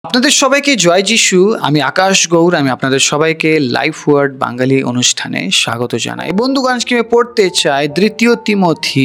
আপনাদের সবাইকে জয় যিশু। আমি আকাশ গৌর। আমি আপনাদের সবাইকে লাইফ ওয়ার্ড বাঙালি অনুষ্ঠানে স্বাগত জানাই। বন্ধুগণ, আজকে আমি পড়তে চাই 2 তিমথি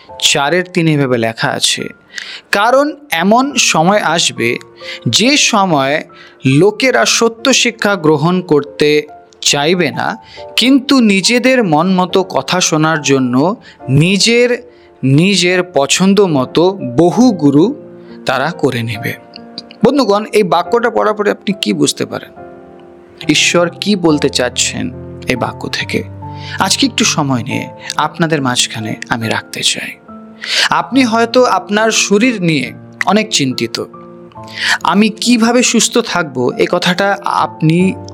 4:3 এভাবে লেখা আছে, কারণ এমন সময় আসবে যে সময় লোকেরা সত্য শিক্ষা গ্রহণ করতে চাইবে না, কিন্তু নিজেদের মন মতো কথা শোনার জন্য নিজের নিজের পছন্দ মতো বহু গুরু তারা করে নেবে। বন্ধুগণ, এই বাক্যটা পড়ার পরে আপনি কি বুঝতে পারেন? ঈশ্বর কি বলতে চাচ্ছেন এই বাক্য থেকে? আজকে একটু সময় নিয়ে আপনাদের মাঝখানে আমি রাখতে চাই। আপনি হয়তো আপনার শরীর নিয়ে অনেক চিন্তিত। আমি কিভাবে সুস্থ থাকবো, এই কথাটা আপনি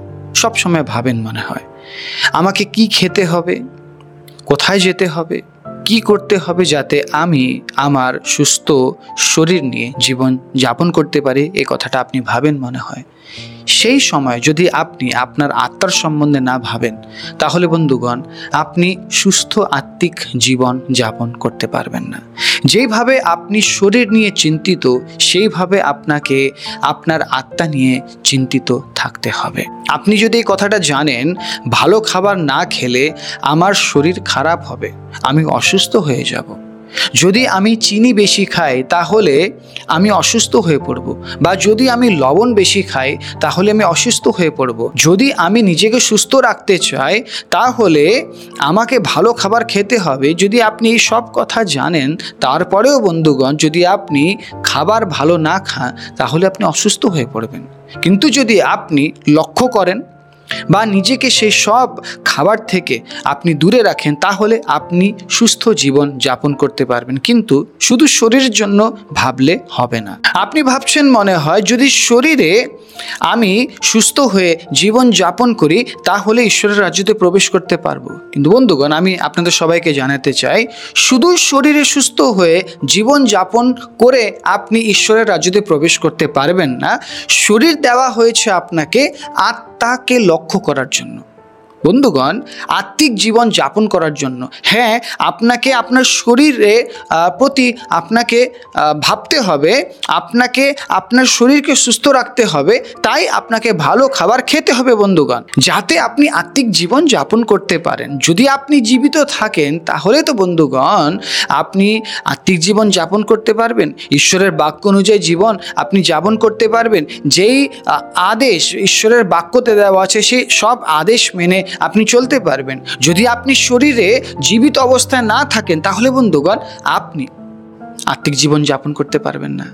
সবসময় ভাবেন মনে হয়। আমাকে কি খেতে হবে, কোথায় যেতে হবে, কি করতে হবে যাতে আমি আমার সুস্থ শরীর নিয়ে জীবন যাপন করতে পারি, এই কথাটা আপনি ভাবেন মনে হয়। সেই সময় যদি আপনি আপনার আত্মার সম্বন্ধে না ভাবেন, তাহলে বন্ধুগণ আপনি সুস্থ আত্মিক জীবন যাপন করতে পারবেন না। যেইভাবে আপনি শরীর নিয়ে চিন্তিত, সেইভাবে আপনাকে আপনার আত্মা নিয়ে চিন্তিত থাকতে হবে। আপনি যদি এই কথাটা জানেন, ভালো খাবার না খেলে আমার শরীর খারাপ হবে, আমি অসুস্থ হয়ে যাব। যদি আমি চিনি বেশি খাই তাহলে আমি অসুস্থ হয়ে পড়ব, বা যদি আমি লবণ বেশি খাই তাহলে আমি অসুস্থ হয়ে পড়ব। যদি আমি নিজেকে সুস্থ রাখতে চাই তাহলে আমাকে ভালো খাবার খেতে হবে। যদি আপনি এই সব কথা জানেন, তারপরেও বন্ধুগণ যদি আপনি খাবার ভালো না খান তাহলে আপনি অসুস্থ হয়ে পড়বেন। কিন্তু যদি আপনি লক্ষ্য করেন বা নিজেকে সেই সব খাবার থেকে আপনি দূরে রাখেন, তাহলে আপনি সুস্থ জীবন যাপন করতে পারবেন। কিন্তু শুধু শরীরের জন্য ভাবলে হবে না। আপনি ভাবছেন মনে হয় যদি শরীরে আমি সুস্থ হয়ে জীবন যাপন করি তাহলে ঈশ্বরের রাজ্যতে প্রবেশ করতে পারবো। কিন্তু বন্ধুগণ, আমি আপনাদের সবাইকে জানাতে চাই, শুধু শরীরে সুস্থ হয়ে জীবন যাপন করে আপনি ঈশ্বরের রাজ্যতে প্রবেশ করতে পারবেন না। শরীর দেওয়া হয়েছে আপনাকে আত্মাকে লক্ষ্য করার জন্য। বন্ধুগণ, আত্মিক জীবন যাপন করার জন্য হ্যাঁ, আপনাকে আপনার শরীরে প্রতি আপনাকে ভাবতে হবে, আপনাকে আপনার শরীরকে সুস্থ রাখতে হবে, তাই আপনাকে ভালো খাবার খেতে হবে বন্ধুগণ, যাতে আপনি আত্মিক জীবন যাপন করতে পারেন। যদি আপনি জীবিত থাকেন তাহলে তো বন্ধুগণ আপনি আত্মিক জীবন যাপন করতে পারবেন, ঈশ্বরের বাক্য অনুযায়ী জীবন আপনি যাপন করতে পারবেন। যেই আদেশ ঈশ্বরের বাক্যতে দেওয়া আছে সেই সব আদেশ মেনে আপনি চলতে পারবেন। যদি আপনি শরীরে জীবিত অবস্থায় না থাকেন তাহলে বন্ধুগণ আপনি আত্মিক জীবন যাপন করতে পারবেন না।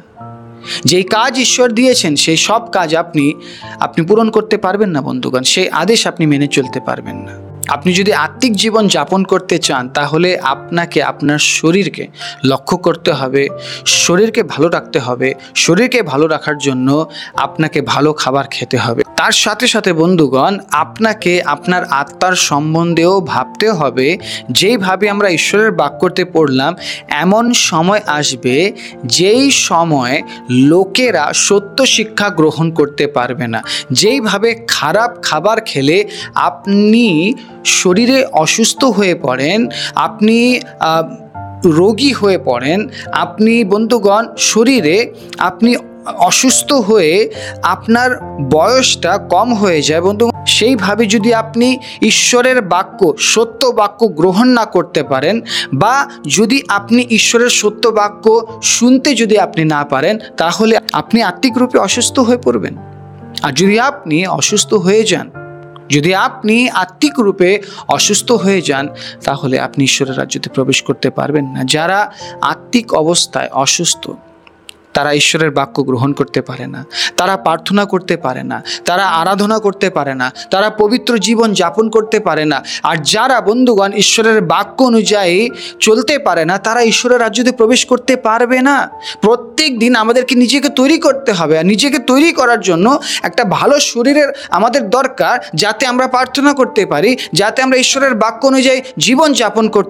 যেই কাজ ঈশ্বর দিয়েছেন সেই সব কাজ আপনি পূরণ করতে পারবেন না বন্ধুগণ, সেই আদেশ আপনি মেনে চলতে পারবেন না। আপনি যদি আত্মিক জীবন যাপন করতে চান তাহলে আপনাকে আপনার শরীরকে লক্ষ্য করতে হবে, শরীরকে ভালো রাখতে হবে। শরীরকে ভালো রাখার জন্য আপনাকে ভালো খাবার খেতে হবে। তার সাথে সাথে বন্ধুগণ আপনাকে আপনার আত্মার সম্বন্ধেও ভাবতে হবে। যেইভাবে আমরা ঈশ্বরের বাক্যতে পড়লাম, এমন সময় আসবে যেই সময় লোকেরা সত্য শিক্ষা গ্রহণ করতে পারবে না। যেইভাবে খারাপ খাবার খেলে আপনি শরীরে অসুস্থ হয়ে পড়েন, আপনি রোগী হয়ে পড়েন, আপনি বন্ধুগণ শরীরে আপনি অসুস্থ হয়ে আপনার বয়সটা কম হয়ে যায় বন্ধু। সেইভাবে যদি আপনি ঈশ্বরের বাক্য সত্য বাক্য গ্রহণ না করতে পারেন, বা যদি আপনি ঈশ্বরের সত্য বাক্য শুনতে যদি আপনি না পারেন, তাহলে আপনি আত্মিক রূপে অসুস্থ হয়ে পড়বেন। আর যদি আপনি অসুস্থ হয়ে যান, যদি আপনি আত্মিক রূপে অসুস্থ হয়ে যান, তাহলে আপনি ঈশ্বরের রাজ্যতে প্রবেশ করতে পারবেন না। যারা আত্মিক অবস্থায় অসুস্থ তারা ঈশ্বরের বাক্য গ্রহণ করতে পারে না, তারা প্রার্থনা করতে পারে না, তারা আরাধনা করতে পারে না, তারা পবিত্র জীবন যাপন করতে পারে না। আর যারা বন্ধুগণ ঈশ্বরের বাক্য অনুযায়ী চলতে পারে না, তারা ঈশ্বরের রাজ্যতে প্রবেশ করতে পারবে না। প্রত্যেক দিন আমাদেরকে নিজেকে তৈরি করতে হবে, আর নিজেকে তৈরি করার জন্য একটা ভালো শরীরের আমাদের দরকার, যাতে আমরা প্রার্থনা করতে পারি, যাতে আমরা ঈশ্বরের বাক্য অনুযায়ী জীবন যাপন করতে পারি।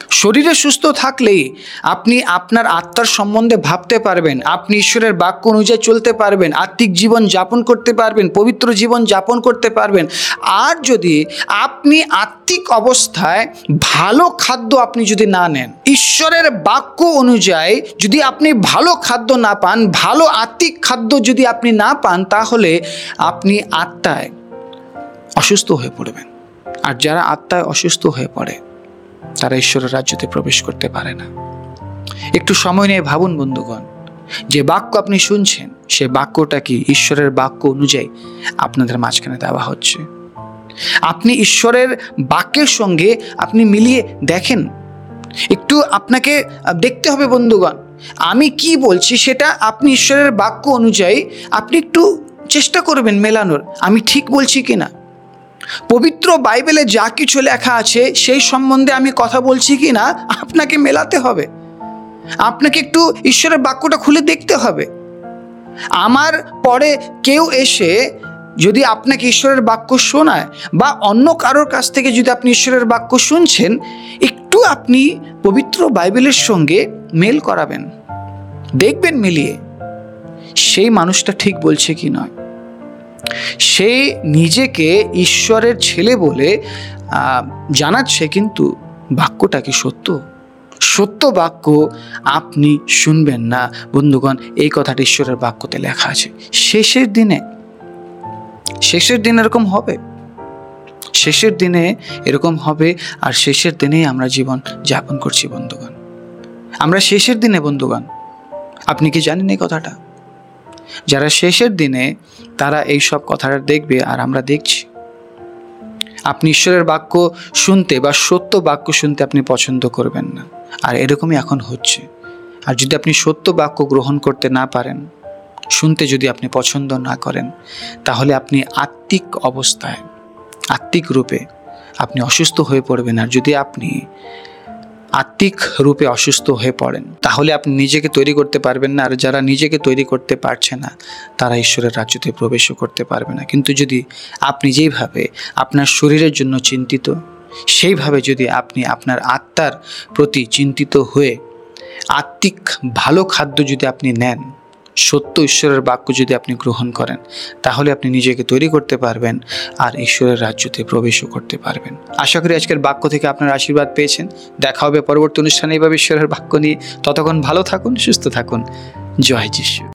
শরীরে সুস্থ থাকলেই আপনি আপনার আত্মার সম্বন্ধে ভাবতে পারবেন, আপনি ঈশ্বরের বাক্য অনুযায়ী চলতে পারবেন, আত্মিক জীবন যাপন করতে পারবেন, পবিত্র জীবন যাপন করতে পারবেন। আর যদি আপনি আত্মিক অবস্থায় ভালো খাদ্য আপনি যদি না নেন, ঈশ্বরের বাক্য অনুযায়ী যদি আপনি ভালো খাদ্য না পান, ভালো আত্মিক খাদ্য যদি আপনি না পান, তাহলে আপনি আত্মায় অসুস্থ হয়ে পড়বেন। আর যারা আত্মায় অসুস্থ হয়ে পড়ে তারা ঈশ্বরের রাজ্যতে প্রবেশ করতে পারে না। একটু সময় নিয়ে ভাবুন বন্ধুগণ, যে বাক্য আপনি শুনছেন সে বাক্যটা কি ঈশ্বরের বাক্য অনুযায়ী আপনাদের মাঝখানে দেওয়া হচ্ছে? আপনি ঈশ্বরের বাক্যের সঙ্গে আপনি মিলিয়ে দেখেন। একটু আপনাকে দেখতে হবে বন্ধুগণ, আমি কি বলছি সেটা আপনি ঈশ্বরের বাক্য অনুযায়ী আপনি একটু চেষ্টা করবেন মেলানোর, আমি ঠিক বলছি কিনা। পবিত্র বাইবেলে যা কিছু লেখা আছে সেই সম্বন্ধে আমি কথা বলছি কি না আপনাকে মেলাতে হবে। আপনাকে একটু ঈশ্বরের বাক্যটা খুলে দেখতে হবে। আমার পরে কেউ এসে যদি আপনাকে ঈশ্বরের বাক্য শোনায় বা অন্য কারোর কাছ থেকে যদি আপনি ঈশ্বরের বাক্য শুনছেন, একটু আপনি পবিত্র বাইবেলের সঙ্গে মেল করাবেন, দেখবেন মিলিয়ে সেই মানুষটা ঠিক বলছে কি নয়। সে নিজেকে ঈশ্বরের ছেলে বলে জানাচ্ছে, কিন্তু বাক্যটা কি সত্য? সত্য বাক্য আপনি শুনবেন না বন্ধুগণ। এই কথাটা ঈশ্বরের বাক্যতে লেখা আছে। শেষের দিনে এরকম হবে, শেষের দিনে এরকম হবে। আর শেষের দিনেই আমরা জীবন যাপন করছি বন্ধুগণ। আমরা শেষের দিনে বন্ধুগণ, আপনি কি জানেন এই কথাটা? যারা শেষের দিনে তারা এই সব কথাটা দেখবে, আর আমরা দেখছি। আপনি ঈশ্বরের বাক্য শুনতে বা সত্য বাক্য শুনতে আপনি পছন্দ করবেন না, আর এরকমই এখন হচ্ছে। আর যদি আপনি সত্য বাক্য গ্রহণ করতে না পারেন, শুনতে যদি আপনি পছন্দ না করেন, তাহলে আপনি আত্মিক অবস্থায়, আত্মিক রূপে আপনি অসুস্থ হয়ে পড়বেন। আর যদি আপনি আত্মিক রূপে অসুস্থ হয়ে পড়েন, তাহলে আপনি নিজেকে তৈরি করতে পারবেন না। আর যারা নিজেকে তৈরি করতে পারছে না তারা ঈশ্বরের রাজ্যতে প্রবেশও করতে পারবে না। কিন্তু যদি আপনি যেইভাবে আপনার শরীরের জন্য চিন্তিত, সেইভাবে যদি আপনি আপনার আত্মার প্রতি চিন্তিত হয়ে আত্মিক ভালো খাদ্য যদি আপনি নেন, সত্য ঈশ্বরের বাক্য যদি আপনি গ্রহণ করেন, তাহলে আপনি নিজেকে তৈরি করতে পারবেন আর ঈশ্বরের রাজ্যতে প্রবেশও করতে পারবেন। আশা করি আজকের বাক্য থেকে আপনার আশীর্বাদ পেয়েছেন। দেখা হবে পরবর্তী অনুষ্ঠানে এইভাবে ঈশ্বরের বাক্য নিয়ে। ততক্ষণ ভালো থাকুন, সুস্থ থাকুন। জয় যিশু।